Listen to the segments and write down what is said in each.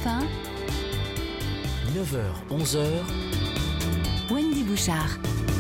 1. 9h, 11h. Wendy Bouchard.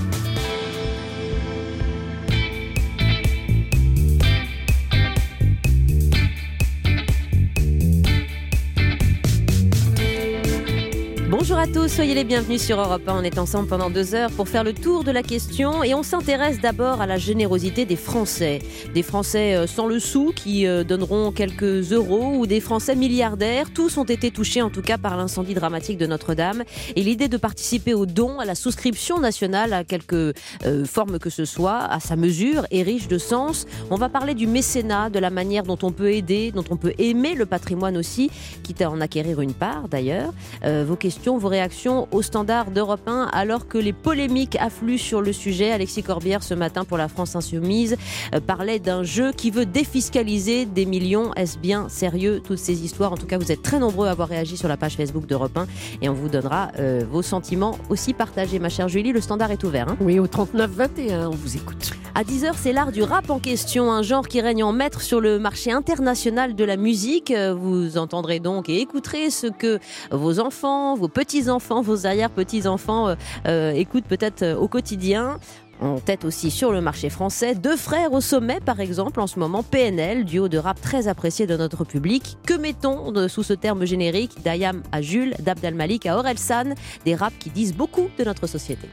Bonjour à tous, soyez les bienvenus sur Europe 1. On est ensemble pendant 2 heures pour faire le tour de la question et on s'intéresse d'abord à la générosité des Français. Des Français sans le sou qui donneront quelques euros ou des Français milliardaires. Tous ont été touchés en tout cas par l'incendie dramatique de Notre-Dame. Et l'idée de participer aux dons, à la souscription nationale, à quelque forme que ce soit, à sa mesure, est riche de sens. On va parler du mécénat, de la manière dont on peut aider, dont on peut aimer le patrimoine aussi, quitte à en acquérir une part d'ailleurs. Vos questions, vos réactions au standard d'Europe 1 alors que les polémiques affluent sur le sujet. Alexis Corbière ce matin pour la France Insoumise parlait d'un jeu qui veut défiscaliser des millions. Est-ce bien sérieux toutes ces histoires? En tout cas vous êtes très nombreux à avoir réagi sur la page Facebook d'Europe 1 et on vous donnera vos sentiments aussi partagés. Ma chère Julie, le standard est ouvert. Oui, au 39-21, on vous écoute. À 10h, c'est l'art du rap en question, un genre qui règne en maître sur le marché international de la musique. Vous entendrez donc et écouterez ce que vos enfants, vos petits-enfants, vos arrière-petits-enfants écoutent peut-être au quotidien. En tête aussi sur le marché français, 2 frères au sommet par exemple en ce moment, PNL, duo de rap très apprécié de notre public. Que mettons sous ce terme générique? D'Ayam à Jules, d'Abd Al Malik à Orelsan, des raps qui disent beaucoup de notre société.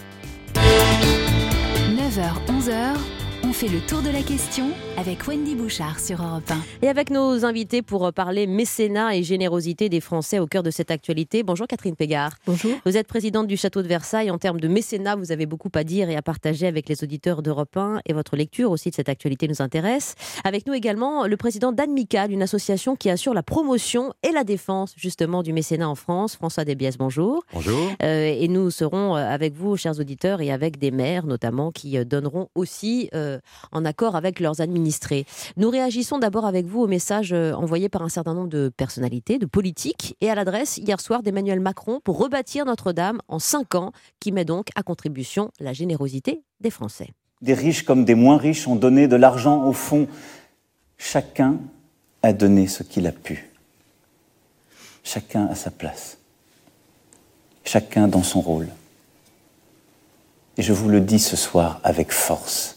9h, 11h, on fait le tour de la question avec Wendy Bouchard sur Europe 1. Et avec nos invités pour parler mécénat et générosité des Français au cœur de cette actualité. Bonjour Catherine Pégard. Bonjour. Vous êtes présidente du Château de Versailles. En termes de mécénat, vous avez beaucoup à dire et à partager avec les auditeurs d'Europe 1 et votre lecture aussi de cette actualité nous intéresse. Avec nous également le président d'Admicale, une association qui assure la promotion et la défense justement du mécénat en France. François Desbiès, bonjour. Bonjour. Et nous serons avec vous, chers auditeurs, et avec des maires notamment qui donneront aussi en accord avec leurs administrés. Nous réagissons d'abord avec vous au message envoyé par un certain nombre de personnalités, de politiques, et à l'adresse hier soir d'Emmanuel Macron pour rebâtir Notre-Dame en 5 ans, qui met donc à contribution la générosité des Français. Des riches comme des moins riches ont donné de l'argent au fond. Chacun a donné ce qu'il a pu. Chacun à sa place. Chacun dans son rôle. Et je vous le dis ce soir avec force.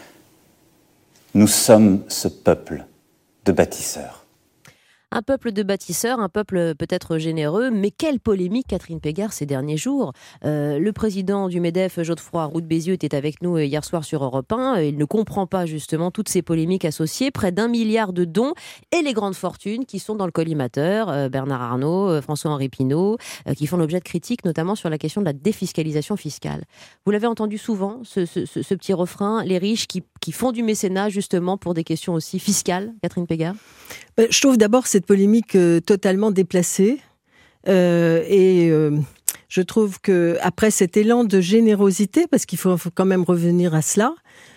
Nous sommes ce peuple de bâtisseurs. Un peuple de bâtisseurs, un peuple peut-être généreux, mais quelle polémique, Catherine Pégard, ces derniers jours. Le président du MEDEF, Godefroy Roux de Bézieux, était avec nous hier soir sur Europe 1. Il ne comprend pas justement toutes ces polémiques associées. Près d'1 milliard de dons et les grandes fortunes qui sont dans le collimateur. Bernard Arnault, François-Henri Pinault, qui font l'objet de critiques, notamment sur la question de la défiscalisation fiscale. Vous l'avez entendu souvent, ce petit refrain, les riches qui font du mécénat justement pour des questions aussi fiscales, Catherine Pégard? Je trouve d'abord cette polémique totalement déplacée je trouve que après cet élan de générosité, parce qu'il faut quand même revenir à cela,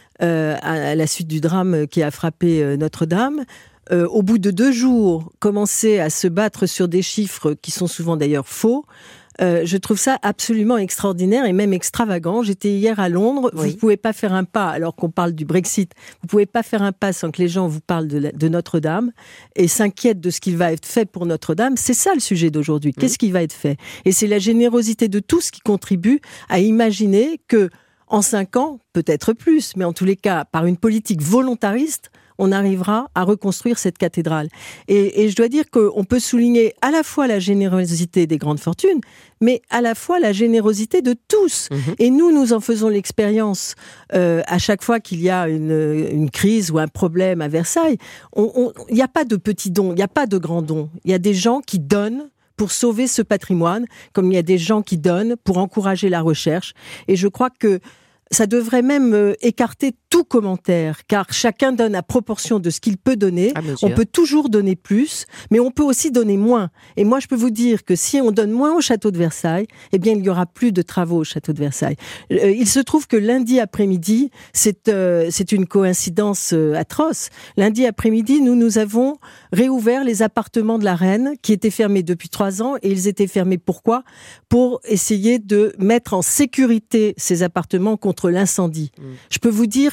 à la suite du drame qui a frappé Notre-Dame, au bout de 2 jours, commencer à se battre sur des chiffres qui sont souvent d'ailleurs faux. Je trouve ça absolument extraordinaire et même extravagant. J'étais hier à Londres. Oui. Vous ne pouvez pas faire un pas, alors qu'on parle du Brexit, vous ne pouvez pas faire un pas sans que les gens vous parlent de Notre-Dame et s'inquiètent de ce qui va être fait pour Notre-Dame. C'est ça le sujet d'aujourd'hui. Qu'est-ce qui va être fait? Et c'est la générosité de tous qui contribue à imaginer que en 5 ans, peut-être plus, mais en tous les cas, par une politique volontariste, on arrivera à reconstruire cette cathédrale. Et je dois dire qu'on peut souligner à la fois la générosité des grandes fortunes, mais à la fois la générosité de tous. Et nous en faisons l'expérience à chaque fois qu'il y a une crise ou un problème à Versailles. Il n'y a pas de petits dons, il n'y a pas de grands dons. Il y a des gens qui donnent pour sauver ce patrimoine, comme il y a des gens qui donnent pour encourager la recherche. Et je crois que ça devrait même écarter tout commentaire, car chacun donne à proportion de ce qu'il peut donner. On peut toujours donner plus, mais on peut aussi donner moins. Et moi, je peux vous dire que si on donne moins au château de Versailles, eh bien, il n'y aura plus de travaux au château de Versailles. Il se trouve que lundi après-midi, c'est une coïncidence atroce. Lundi après-midi, nous avons réouvert les appartements de la reine, qui étaient fermés depuis 3 ans, et ils étaient fermés pourquoi? Pour essayer de mettre en sécurité ces appartements contre l'incendie. Je peux vous dire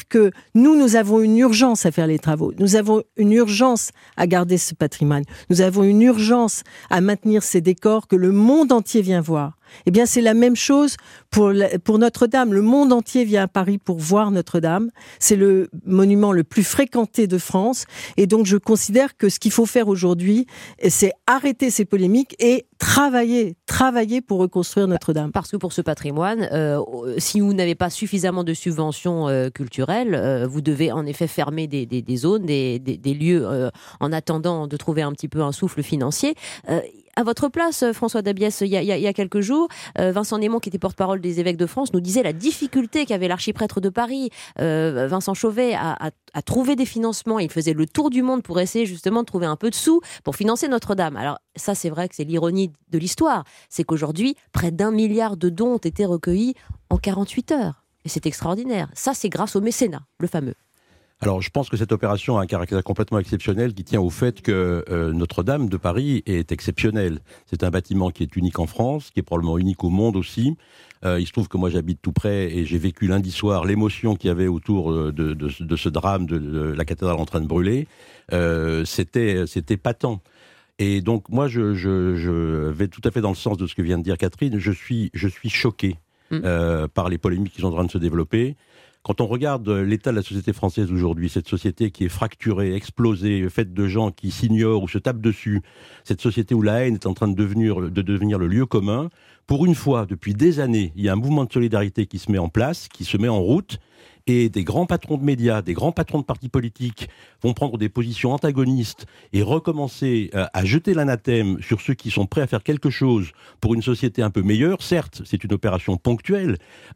que nous avons une urgence à faire les travaux. Nous avons une urgence à garder ce patrimoine. Nous avons une urgence à maintenir ces décors que le monde entier vient voir. Eh bien, c'est la même chose pour Notre-Dame. Le monde entier vient à Paris pour voir Notre-Dame. C'est le monument le plus fréquenté de France. Et donc, je considère que ce qu'il faut faire aujourd'hui, c'est arrêter ces polémiques et travailler pour reconstruire Notre-Dame. Parce que pour ce patrimoine, si vous n'avez pas suffisamment de subventions culturelles, vous devez en effet fermer des zones, des lieux en attendant de trouver un petit peu un souffle financier. À votre place, François Dabiès, il y a quelques jours, Vincent Némon, qui était porte-parole des évêques de France, nous disait la difficulté qu'avait l'archiprêtre de Paris, Vincent Chauvet, à trouver des financements. Il faisait le tour du monde pour essayer justement de trouver un peu de sous pour financer Notre-Dame. Alors ça, c'est vrai que c'est l'ironie de l'histoire. C'est qu'aujourd'hui, près d'1 milliard de dons ont été recueillis en 48 heures. Et c'est extraordinaire. Ça, c'est grâce au mécénat, le fameux. Alors, je pense que cette opération a un caractère complètement exceptionnel qui tient au fait que Notre-Dame de Paris est exceptionnelle. C'est un bâtiment qui est unique en France, qui est probablement unique au monde aussi. Il se trouve que moi, j'habite tout près et j'ai vécu lundi soir l'émotion qu'il y avait autour de ce drame de la cathédrale en train de brûler. C'était patent. Et donc, moi, je vais tout à fait dans le sens de ce que vient de dire Catherine. Je suis choqué par les polémiques qui sont en train de se développer. Quand on regarde l'état de la société française aujourd'hui, cette société qui est fracturée, explosée, faite de gens qui s'ignorent ou se tapent dessus, cette société où la haine est en train de devenir le lieu commun, pour une fois, depuis des années, il y a un mouvement de solidarité qui se met en place, qui se met en route, et des grands patrons de médias, des grands patrons de partis politiques vont prendre des positions antagonistes et recommencer à jeter l'anathème sur ceux qui sont prêts à faire quelque chose pour une société un peu meilleure. Certes, c'est une opération ponctuelle,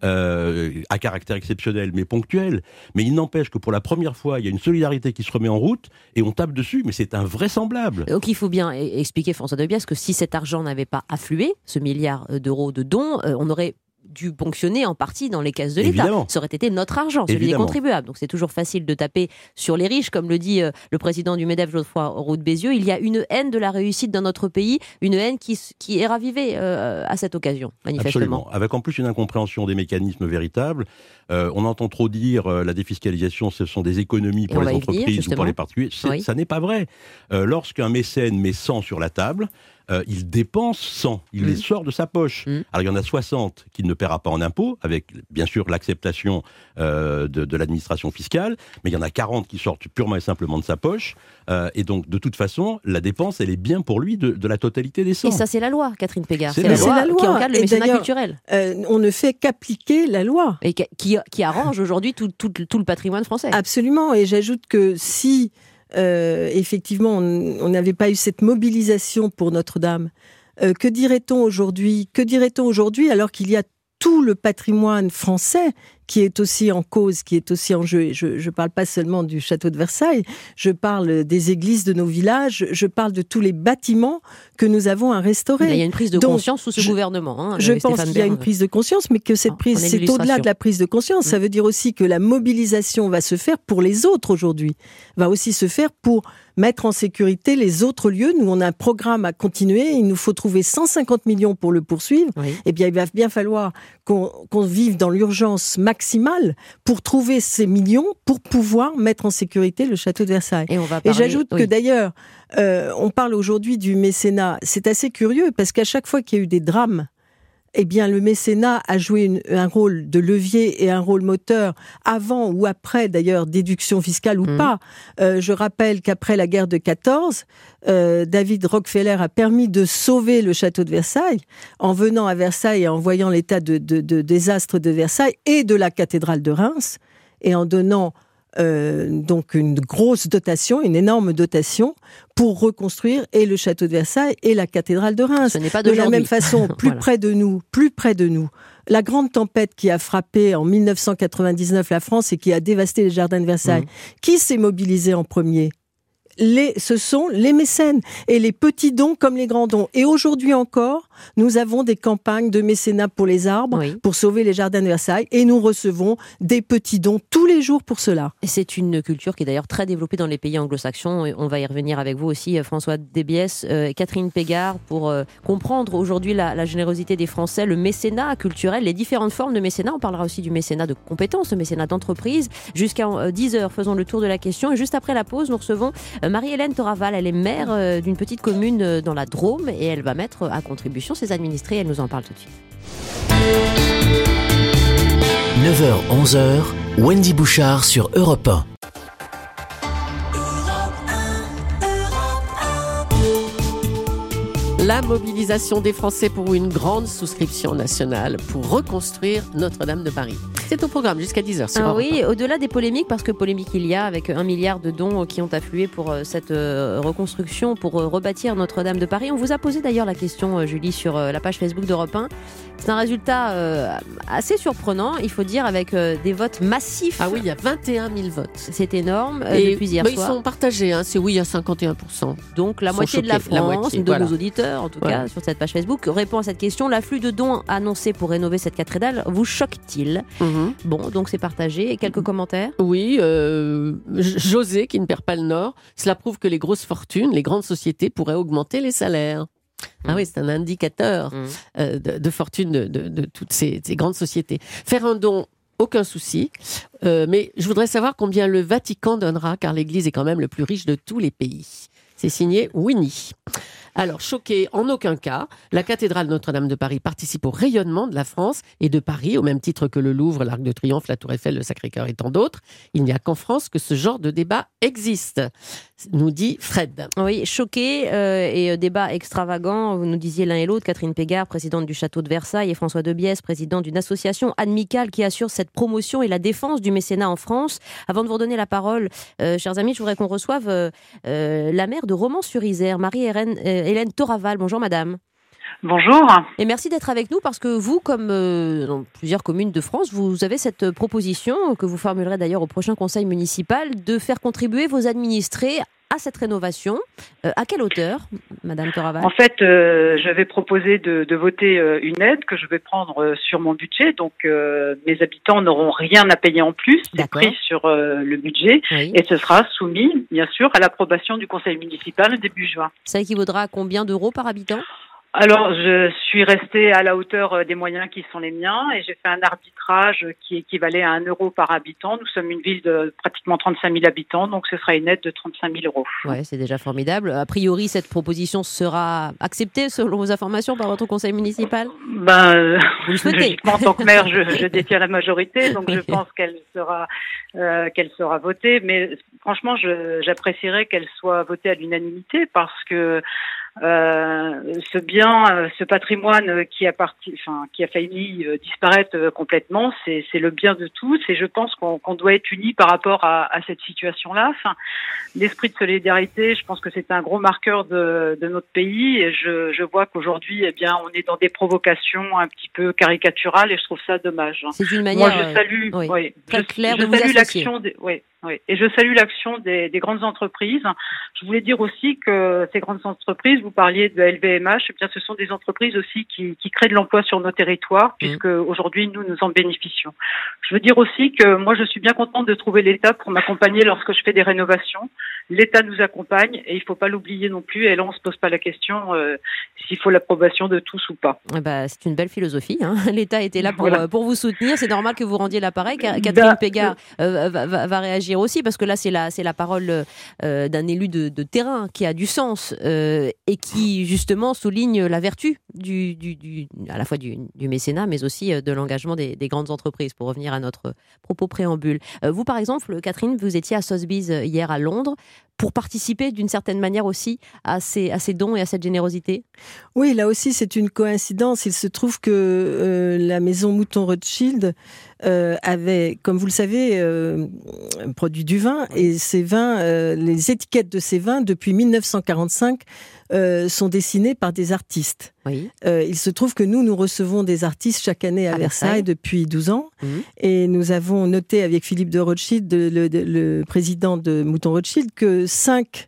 à caractère exceptionnel, mais ponctuelle. Mais il n'empêche que pour la première fois, il y a une solidarité qui se remet en route et on tape dessus, mais c'est invraisemblable. Donc il faut bien expliquer, François Dabiès, que si cet argent n'avait pas afflué, ce milliard d'euros de dons, on aurait dû ponctionner en partie dans les caisses de l'État. Évidemment. Ça aurait été notre argent, celui des contribuables. Donc c'est toujours facile de taper sur les riches, comme le dit le président du MEDEF, Geoffroy Roux de Bézieux. Il y a une haine de la réussite dans notre pays, une haine qui est ravivée à cette occasion, manifestement. Absolument. Avec en plus une incompréhension des mécanismes véritables. On entend trop dire la défiscalisation, ce sont des économies pour les entreprises ou pour les particuliers. Ça n'est pas vrai. Lorsqu'un mécène met 100 sur la table, il dépense 100, il les sort de sa poche. Alors il y en a 60 qu'il ne paiera pas en impôts, avec bien sûr l'acceptation de l'administration fiscale, mais il y en a 40 qui sortent purement et simplement de sa poche, et donc de toute façon, la dépense, elle est bien pour lui de la totalité des 100. Et ça, c'est la loi, Catherine Pégard. C'est la loi qui encadre le mécénat culturel. On ne fait qu'appliquer la loi. Et qui arrange aujourd'hui tout le patrimoine français. Absolument, et j'ajoute que si effectivement, on n'avait pas eu cette mobilisation pour Notre-Dame. Que dirait-on aujourd'hui alors qu'il y a tout le patrimoine français qui est aussi en cause, qui est aussi en jeu. Je ne parle pas seulement du château de Versailles, je parle des églises de nos villages, je parle de tous les bâtiments que nous avons à restaurer. Il y a une prise de conscience sous ce gouvernement. Je pense qu'il y a une prise de conscience, mais que cette prise, c'est au-delà de la prise de conscience. Ça veut dire aussi que la mobilisation va se faire pour les autres aujourd'hui, va aussi se faire pour mettre en sécurité les autres lieux. Nous, on a un programme à continuer. Il nous faut trouver 150 millions pour le poursuivre. Oui. Eh bien, il va bien falloir qu'on vive dans l'urgence maximale pour trouver ces millions pour pouvoir mettre en sécurité le château de Versailles. Et j'ajoute que d'ailleurs, on parle aujourd'hui du mécénat. C'est assez curieux parce qu'à chaque fois qu'il y a eu des drames, eh bien, le mécénat a joué un rôle de levier et un rôle moteur avant ou après, d'ailleurs, déduction fiscale ou pas. Je rappelle qu'après la guerre de 14, David Rockefeller a permis de sauver le château de Versailles en venant à Versailles et en voyant l'état de désastre de Versailles et de la cathédrale de Reims et en donnant donc une grosse dotation, une énorme dotation pour reconstruire et le château de Versailles et la cathédrale de Reims. Ce n'est pas de la même façon, plus près de nous, la grande tempête qui a frappé en 1999 la France et qui a dévasté les jardins de Versailles, qui s'est mobilisé en premier ? ce sont les mécènes et les petits dons comme les grands dons. Et aujourd'hui encore, nous avons des campagnes de mécénat pour les arbres, pour sauver les jardins de Versailles, et nous recevons des petits dons tous les jours pour cela. Et c'est une culture qui est d'ailleurs très développée dans les pays anglo-saxons. On va y revenir avec vous aussi, François Desbiès, Catherine Pégard, pour comprendre aujourd'hui la générosité des Français, le mécénat culturel, les différentes formes de mécénat. On parlera aussi du mécénat de compétences, le mécénat d'entreprise. Jusqu'à 10h, faisons le tour de la question. Et juste après la pause, nous recevons Marie-Hélène Toraval. Elle est maire d'une petite commune dans la Drôme et elle va mettre à contribution ses administrés. Elle nous en parle tout de suite. 9h-11h, Wendy Bouchard sur Europe 1. La mobilisation des Français pour une grande souscription nationale pour reconstruire Notre-Dame de Paris. C'est au programme jusqu'à 10h sur Europe 1. Oui, au-delà des polémiques, parce que polémique il y a, avec 1 milliard de dons qui ont afflué pour cette reconstruction, pour rebâtir Notre-Dame de Paris. On vous a posé d'ailleurs la question, Julie, sur la page Facebook d'Europe 1. C'est un résultat assez surprenant, il faut dire, avec des votes massifs. Ah oui, il y a 21 000 votes. C'est énorme, depuis hier soir. Ils sont partagés, c'est oui à 51%. Donc la moitié de la France, de nos auditeurs en tout cas, sur cette page Facebook, répond à cette question. L'afflux de dons annoncé pour rénover cette cathédrale vous choque-t-il ? Bon, donc c'est partagé. Et quelques commentaires ? Oui, José, qui ne perd pas le nord, cela prouve que les grosses fortunes, les grandes sociétés pourraient augmenter les salaires. Ah oui, c'est un indicateur de fortune de toutes ces grandes sociétés. Faire un don, aucun souci, mais je voudrais savoir combien le Vatican donnera, car l'Église est quand même le plus riche de tous les pays. C'est signé Winnie. Alors, choqué, en aucun cas, la cathédrale Notre-Dame de Paris participe au rayonnement de la France et de Paris, au même titre que le Louvre, l'Arc de Triomphe, la Tour Eiffel, le Sacré-Cœur et tant d'autres. Il n'y a qu'en France que ce genre de débat existe, nous dit Fred. Oui, choqué et débat extravagant, vous nous disiez l'un et l'autre, Catherine Pégard, présidente du château de Versailles, et François Desbiès, président d'une association amicale qui assure cette promotion et la défense du mécénat en France. Avant de vous redonner la parole, chers amis, je voudrais qu'on reçoive la maire de Romans-sur-Isère, Marie-Hélène Toraval. Bonjour madame. Bonjour. Et merci d'être avec nous parce que vous, comme dans plusieurs communes de France, vous avez cette proposition que vous formulerez d'ailleurs au prochain conseil municipal de faire contribuer vos administrés à cette rénovation. À quelle hauteur, madame Toraval ? En fait, je vais proposer de voter une aide que je vais prendre sur mon budget. Donc, mes habitants n'auront rien à payer en plus. C'est pris sur le budget. Oui. Et ce sera soumis, bien sûr, à l'approbation du conseil municipal début juin. Ça équivaudra à combien d'euros par habitant ? Alors, je suis restée à la hauteur des moyens qui sont les miens et j'ai fait un arbitrage qui équivalait à 1 euro par habitant. Nous sommes une ville de pratiquement 35 000 habitants, donc ce sera une aide de 35 000 euros. Ouais, c'est déjà formidable. A priori, cette proposition sera acceptée, selon vos informations, par votre conseil municipal ? Vous le souhaitez. Logiquement, en tant que maire, je détiens la majorité, donc je pense qu'elle sera votée. Mais franchement, j'apprécierais qu'elle soit votée à l'unanimité parce que ce patrimoine qui a failli disparaître complètement, c'est le bien de tous et je pense qu'on doit être unis par rapport à cette situation-là. Enfin, l'esprit de solidarité, je pense que c'est un gros marqueur de notre pays et je vois qu'aujourd'hui, eh bien, on est dans des provocations un petit peu caricaturales et je trouve ça dommage. C'est une manière Moi, je salue, très claire de vous associer. Oui, et je salue l'action des grandes entreprises. Je voulais dire aussi que ces grandes entreprises, vous parliez de LVMH, eh bien, ce sont des entreprises aussi qui créent de l'emploi sur nos territoires, puisque aujourd'hui, nous en bénéficions. Je veux dire aussi que moi, je suis bien contente de trouver l'État pour m'accompagner lorsque je fais des rénovations. L'État nous accompagne et il ne faut pas l'oublier non plus. Et là, on ne se pose pas la question s'il faut l'approbation de tous ou pas. C'est une belle philosophie. Hein. L'État était là pour vous soutenir. C'est normal que vous rendiez l'appareil. Catherine Pégard va réagir aussi, parce que là, c'est la parole d'un élu de terrain qui a du sens et qui, justement, souligne la vertu à la fois du mécénat, mais aussi de l'engagement des grandes entreprises, pour revenir à notre propos préambule. Vous, par exemple, Catherine, vous étiez à Sotheby's hier à Londres pour participer d'une certaine manière aussi à ces dons et à cette générosité ? Oui, là aussi, c'est une coïncidence. Il se trouve que la maison Mouton Rothschild avait, comme vous le savez, produit du vin. Et ces vins, les étiquettes de ces vins, depuis 1945, sont dessinées par des artistes. Oui. Il se trouve que nous recevons des artistes chaque année à Versailles depuis 12 ans. Et nous avons noté avec Philippe de Rothschild, le président de Mouton Rothschild, que 5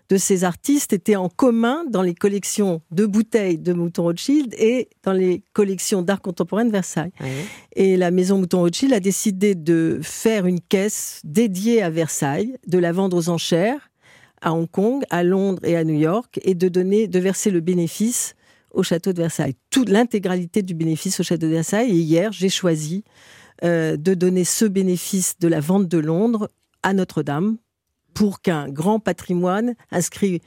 de ces artistes étaient en commun dans les collections de bouteilles de Mouton Rothschild et dans les collections d'art contemporain de Versailles. Oui. Et la maison Mouton Rothschild a décidé de faire une caisse dédiée à Versailles, de la vendre aux enchères à Hong Kong, à Londres et à New York, et de verser le bénéfice au château de Versailles. Toute l'intégralité du bénéfice au château de Versailles. Et hier, j'ai choisi de donner ce bénéfice de la vente de Londres à Notre-Dame pour qu'un grand patrimoine inscrit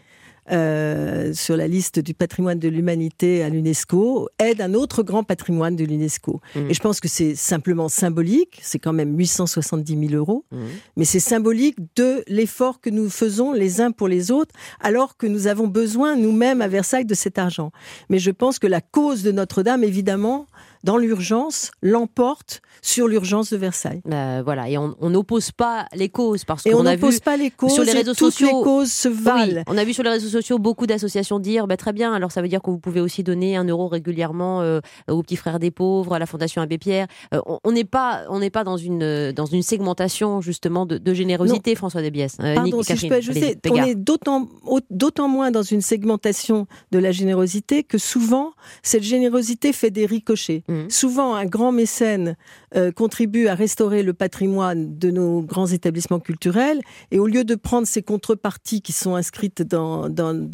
sur la liste du patrimoine de l'humanité à l'UNESCO aide un autre grand patrimoine de l'UNESCO. Et je pense que c'est simplement symbolique, c'est quand même 870 000 €, mais c'est symbolique de l'effort que nous faisons les uns pour les autres, alors que nous avons besoin nous-mêmes à Versailles de cet argent. Mais je pense que la cause de Notre-Dame, évidemment, dans l'urgence, l'emporte sur l'urgence de Versailles. Voilà, et on n'oppose pas les causes, parce qu'on a vu pas les causes, sur les réseaux toutes sociaux, les causes se valent. Oui, on a vu sur les réseaux sociaux beaucoup d'associations dire très bien, alors ça veut dire que vous pouvez aussi donner 1 € régulièrement aux petits frères des pauvres, à la Fondation Abbé Pierre. On n'est pas dans une segmentation justement de générosité, non. François Desbiès. Pardon, si je peux ajouter, on est d'autant moins dans une segmentation de la générosité que souvent, cette générosité fait des ricochets. Souvent, un grand mécène contribue à restaurer le patrimoine de nos grands établissements culturels, et au lieu de prendre ces contreparties qui sont inscrites dans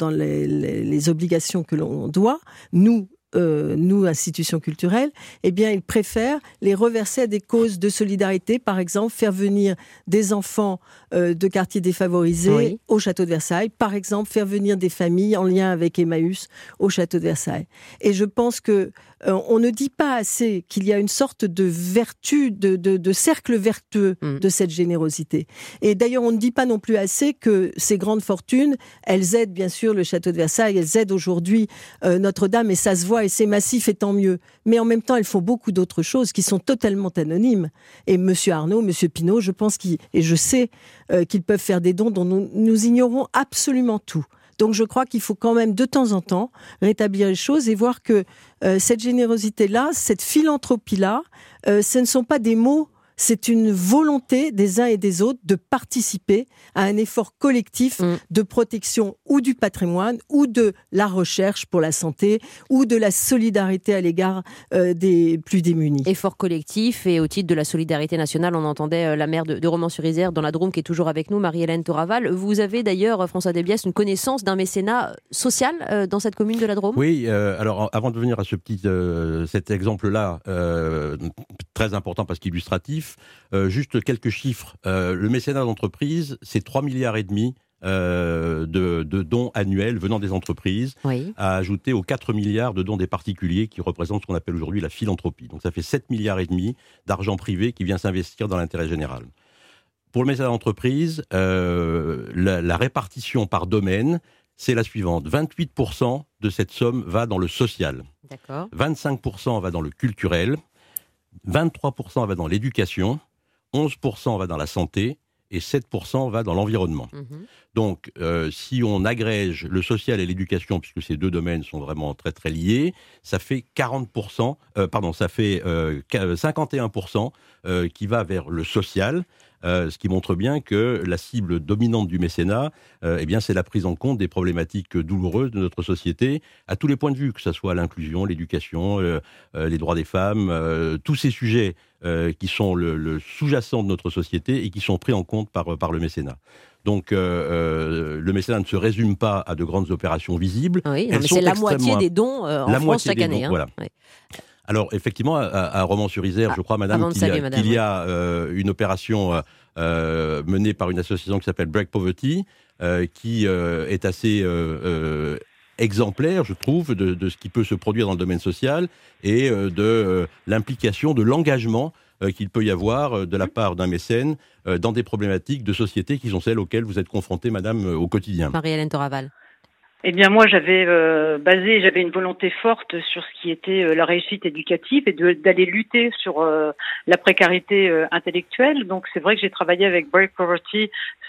les obligations que l'on doit, nous, institutions culturelles, eh bien, ils préfèrent les reverser à des causes de solidarité. Par exemple, faire venir des enfants de quartiers défavorisés au château de Versailles. Par exemple, faire venir des familles en lien avec Emmaüs au château de Versailles. Et je pense que on ne dit pas assez qu'il y a une sorte de vertu, de cercle vertueux de cette générosité. Et d'ailleurs, on ne dit pas non plus assez que ces grandes fortunes, elles aident bien sûr le château de Versailles, elles aident aujourd'hui Notre-Dame, et ça se voit, et c'est massif et tant mieux. Mais en même temps, elles font beaucoup d'autres choses qui sont totalement anonymes. Et Monsieur Arnaud, Monsieur Pinault, je pense et je sais qu'ils peuvent faire des dons dont nous ignorons absolument tout. Donc je crois qu'il faut quand même de temps en temps rétablir les choses et voir que cette générosité-là, cette philanthropie-là, ce ne sont pas des mots, c'est une volonté des uns et des autres de participer à un effort collectif de protection ou du patrimoine, ou de la recherche pour la santé, ou de la solidarité à l'égard des plus démunis. Effort collectif, et au titre de la solidarité nationale, on entendait la maire de Romans-sur-Isère, dans la Drôme, qui est toujours avec nous, Marie-Hélène Toraval. Vous avez d'ailleurs, François Desbiès, une connaissance d'un mécénat social dans cette commune de la Drôme ? Oui, alors avant de venir à cet exemple-là, très important parce qu'illustratif, juste quelques chiffres. Le mécénat d'entreprise, c'est 3,5 milliards de dons annuels venant des entreprises, à ajouter aux 4 milliards de dons des particuliers qui représentent ce qu'on appelle aujourd'hui la philanthropie. Donc ça fait 7,5 milliards d'argent privé qui vient s'investir dans l'intérêt général. Pour le mécénat d'entreprise, la répartition par domaine, c'est la suivante. 28% de cette somme va dans le social. D'accord. 25% va dans le culturel. 23% va dans l'éducation, 11% va dans la santé et 7% va dans l'environnement. Donc, si on agrège le social et l'éducation, puisque ces deux domaines sont vraiment très très liés, ça fait 51% qui va vers le social. Ce qui montre bien que la cible dominante du mécénat, c'est la prise en compte des problématiques douloureuses de notre société, à tous les points de vue, que ce soit l'inclusion, l'éducation, les droits des femmes, tous ces sujets qui sont le sous-jacent de notre société et qui sont pris en compte par le mécénat. Donc, le mécénat ne se résume pas à de grandes opérations visibles. Oui, mais c'est la moitié des dons en France chaque année. Voilà. Oui. Alors, effectivement, à Romans-sur-Isère, je crois, madame, qu'il y a une opération menée par une association qui s'appelle Break Poverty, qui est assez exemplaire, je trouve, de ce qui peut se produire dans le domaine social et de l'implication, de l'engagement qu'il peut y avoir de la part d'un mécène dans des problématiques de société qui sont celles auxquelles vous êtes confrontée, madame, au quotidien. Marie-Hélène Toraval. Eh bien, moi, j'avais une volonté forte sur ce qui était la réussite éducative et d'aller lutter sur la précarité intellectuelle. Donc, c'est vrai que j'ai travaillé avec Break Poverty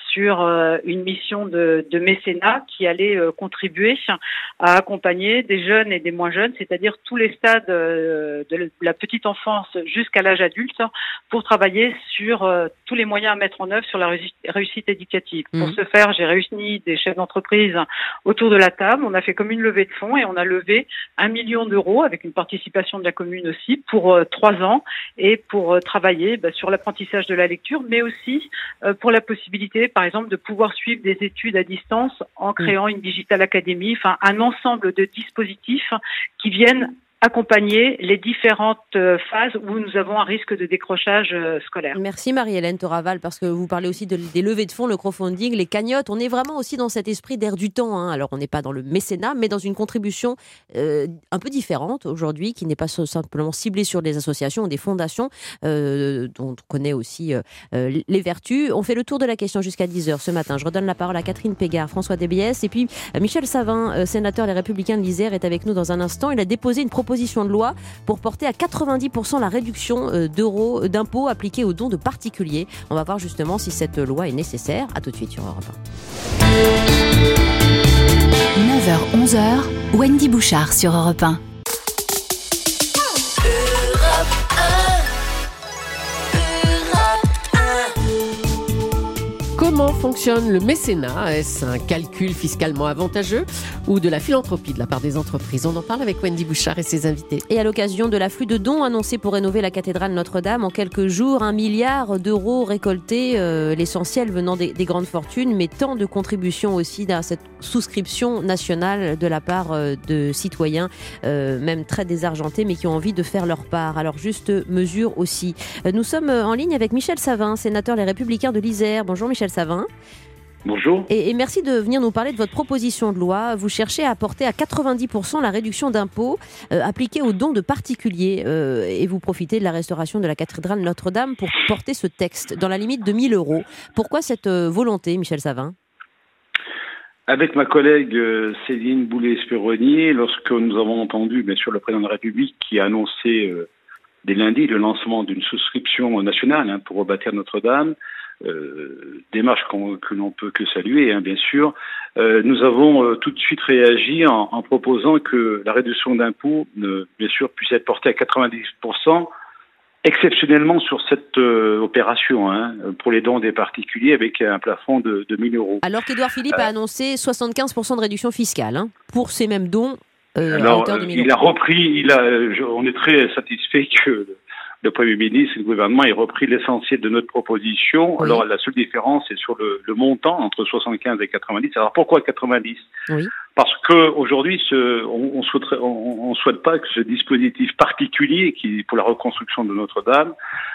sur une mission de mécénat qui allait contribuer à accompagner des jeunes et des moins jeunes, c'est-à-dire tous les stades de la petite enfance jusqu'à l'âge adulte, pour travailler sur tous les moyens à mettre en œuvre sur la réussite éducative. Pour ce faire, j'ai réuni des chefs d'entreprise autour de la table. On a fait comme une levée de fonds et on a levé 1 million d'euros avec une participation de la commune aussi pour 3 ans et pour travailler sur l'apprentissage de la lecture, mais aussi pour la possibilité, par exemple, de pouvoir suivre des études à distance en créant une Digital Academy, enfin un ensemble de dispositifs qui viennent accompagner les différentes phases où nous avons un risque de décrochage scolaire. Merci Marie-Hélène Toraval, parce que vous parlez aussi des levées de fonds, le crowdfunding, les cagnottes. On est vraiment aussi dans cet esprit d'air du temps, hein. Alors on n'est pas dans le mécénat, mais dans une contribution un peu différente aujourd'hui, qui n'est pas simplement ciblée sur des associations ou des fondations, dont on connaît aussi les vertus. On fait le tour de la question jusqu'à 10h ce matin. Je redonne la parole à Catherine Pégard, François Desbiès, et puis Michel Savin, sénateur Les Républicains de l'Isère, est avec nous dans un instant. Il a déposé une proposition de loi pour porter à 90% la réduction d'impôts appliqués aux dons de particuliers. On va voir justement si cette loi est nécessaire. À tout de suite sur Europe 1. 9h-11h, Wendy Bouchard sur Europe 1. Comment fonctionne le mécénat ? Est-ce un calcul fiscalement avantageux ou de la philanthropie de la part des entreprises ? On en parle avec Wendy Bouchard et ses invités. Et à l'occasion de l'afflux de dons annoncés pour rénover la cathédrale Notre-Dame, en quelques jours, 1 milliard d'euros récoltés, l'essentiel venant des grandes fortunes, mais tant de contributions aussi dans cette souscription nationale de la part de citoyens, même très désargentés, mais qui ont envie de faire leur part. Alors, juste mesure aussi. Nous sommes en ligne avec Michel Savin, sénateur Les Républicains de l'Isère. Bonjour Michel Savin. Bonjour. Et merci de venir nous parler de votre proposition de loi. Vous cherchez à porter à 90% la réduction d'impôts appliquée aux dons de particuliers et vous profitez de la restauration de la cathédrale Notre-Dame pour porter ce texte dans la limite de 1 000 euros. Pourquoi cette volonté, Michel Savin ? Avec ma collègue Céline Boulay-Espéronier, lorsque nous avons entendu bien sûr le président de la République qui a annoncé dès lundi le lancement d'une souscription nationale pour rebâtir Notre-Dame, démarche que l'on peut que saluer, bien sûr. Nous avons tout de suite réagi en proposant que la réduction d'impôts, bien sûr, puisse être portée à 90%, exceptionnellement sur cette opération, pour les dons des particuliers, avec un plafond de 1 000 euros. Alors qu'Édouard Philippe a annoncé 75% de réduction fiscale pour ces mêmes dons à hauteur de 1 000 euros. Il a repris, on est très satisfait que le Premier ministre et le gouvernement aient repris l'essentiel de notre proposition. Oui. Alors, la seule différence, c'est sur le montant, entre 75 et 90. Alors, pourquoi 90 ? Oui. Parce qu'aujourd'hui, on souhaite pas que ce dispositif particulier pour la reconstruction de Notre-Dame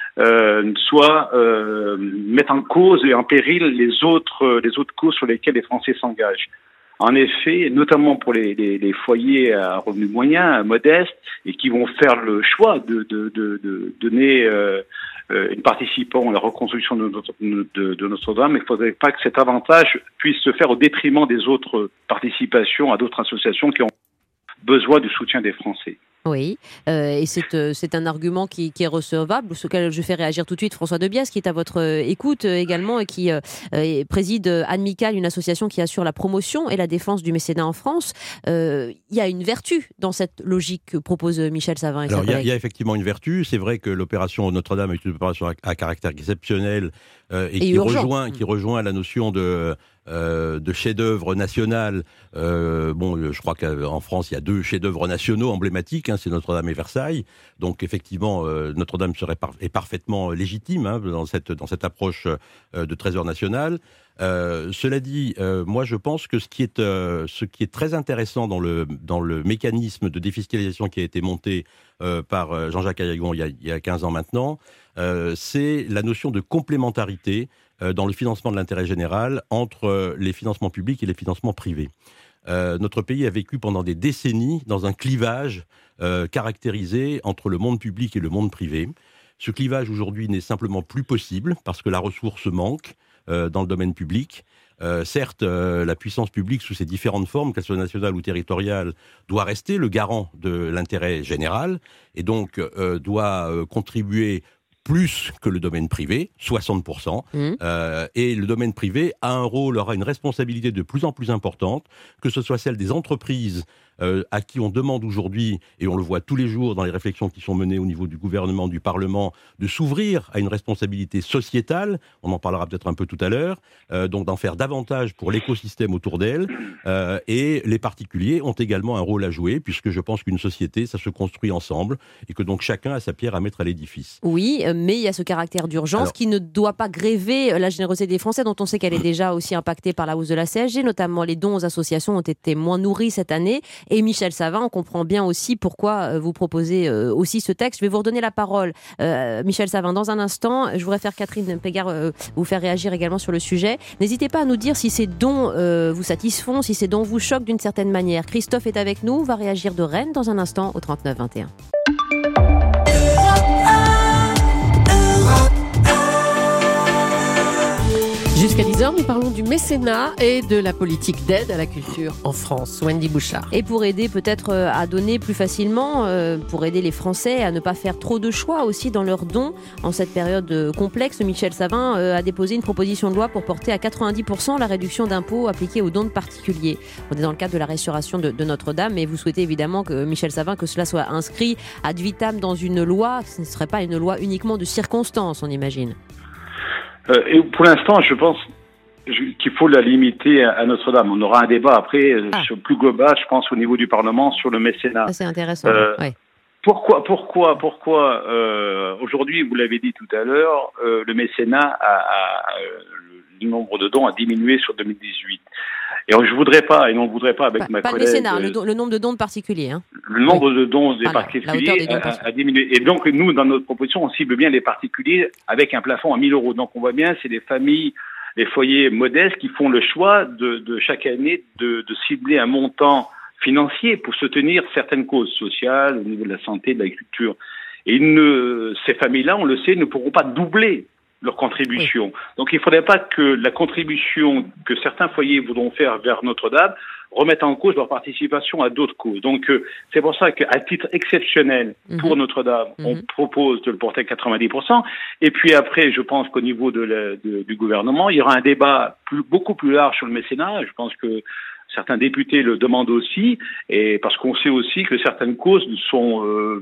soit mettre en cause et en péril les autres causes sur lesquelles les Français s'engagent. En effet, notamment pour les foyers à revenus moyens, modestes, et qui vont faire le choix de donner une participation à la reconstruction de Notre-Dame, il ne faudrait pas que cet avantage puisse se faire au détriment des autres participations à d'autres associations qui ont besoin du soutien des Français. Oui, et c'est un argument qui est recevable, sur lequel je fais réagir tout de suite François Desbiès, qui est à votre écoute également, et qui préside Admical, une association qui assure la promotion et la défense du mécénat en France. Il y a une vertu dans cette logique que propose Michel Savin et sa collègue. Il y a effectivement une vertu. C'est vrai que l'opération Notre-Dame est une opération à caractère exceptionnel et qui rejoint la notion de chef-d'œuvre national. Je crois qu'en France, il y a 2 chefs-d'œuvre nationaux emblématiques, c'est Notre-Dame et Versailles. Donc effectivement, Notre-Dame est parfaitement légitime dans cette approche de trésor national. Cela dit, moi je pense que ce qui est très intéressant dans le mécanisme de défiscalisation qui a été monté par Jean-Jacques Ayagon il y a 15 ans maintenant, c'est la notion de complémentarité dans le financement de l'intérêt général entre les financements publics et les financements privés. Notre pays a vécu pendant des décennies dans un clivage caractérisé entre le monde public et le monde privé. Ce clivage aujourd'hui n'est simplement plus possible parce que la ressource manque dans le domaine public. Certes, la puissance publique sous ses différentes formes, qu'elle soit nationale ou territoriale, doit rester le garant de l'intérêt général et donc doit contribuer plus que le domaine privé, 60%, et le domaine privé a un rôle, aura une responsabilité de plus en plus importante, que ce soit celle des entreprises à qui on demande aujourd'hui, et on le voit tous les jours dans les réflexions qui sont menées au niveau du gouvernement, du Parlement, de s'ouvrir à une responsabilité sociétale, on en parlera peut-être un peu tout à l'heure, donc d'en faire davantage pour l'écosystème autour d'elle, et les particuliers ont également un rôle à jouer, puisque je pense qu'une société, ça se construit ensemble, et que donc chacun a sa pierre à mettre à l'édifice. Oui, mais il y a ce caractère d'urgence qui ne doit pas gréver la générosité des Français, dont on sait qu'elle est déjà aussi impactée par la hausse de la CSG, notamment les dons aux associations ont été moins nourris cette année. Et Michel Savin, on comprend bien aussi pourquoi vous proposez aussi ce texte. Je vais vous redonner la parole, Michel Savin, dans un instant. Je voudrais faire Catherine Pégard vous faire réagir également sur le sujet. N'hésitez pas à nous dire si ces dons vous satisfont, si ces dons vous choquent d'une certaine manière. Christophe est avec nous, va réagir de Rennes dans un instant au 39 21. Jusqu'à 10h, nous parlons du mécénat et de la politique d'aide à la culture en France. Wendy Bouchard. Et pour aider peut-être à donner plus facilement, pour aider les Français à ne pas faire trop de choix aussi dans leurs dons en cette période complexe, Michel Savin a déposé une proposition de loi pour porter à 90% la réduction d'impôts appliquée aux dons de particuliers. On est dans le cadre de la restauration de Notre-Dame, et vous souhaitez évidemment que Michel Savin, que cela soit inscrit ad vitam dans une loi. Ce ne serait pas une loi uniquement de circonstance, on imagine. Et pour l'instant, je pense qu'il faut la limiter à Notre-Dame. On aura un débat après, sur plus global, je pense, au niveau du Parlement, sur le mécénat. Ça, c'est intéressant. Ouais. Pourquoi aujourd'hui, vous l'avez dit tout à l'heure, le mécénat le nombre de dons a diminué sur 2018. Et on ne voudrait pas avec ma collègue... Pas le mécénat, le nombre de dons de particuliers. Hein. Le nombre de dons des particuliers a diminué. Et donc, nous, dans notre proposition, on cible bien les particuliers avec un plafond à 1 000 €. Donc, on voit bien, c'est les familles, les foyers modestes qui font le choix de chaque année de cibler un montant financier pour soutenir certaines causes sociales au niveau de la santé, de l'agriculture. Et ces familles-là, on le sait, ne pourront pas doubler leur contribution. Oui. Donc il ne faudrait pas que la contribution que certains foyers voudront faire vers Notre-Dame remette en cause leur participation à d'autres causes. Donc c'est pour ça qu'à titre exceptionnel pour Notre-Dame, on propose de le porter à 90%. Et puis après, je pense qu'au niveau du gouvernement, il y aura un débat beaucoup plus large sur le mécénat. Je pense que certains députés le demandent aussi, et parce qu'on sait aussi que certaines causes ne sont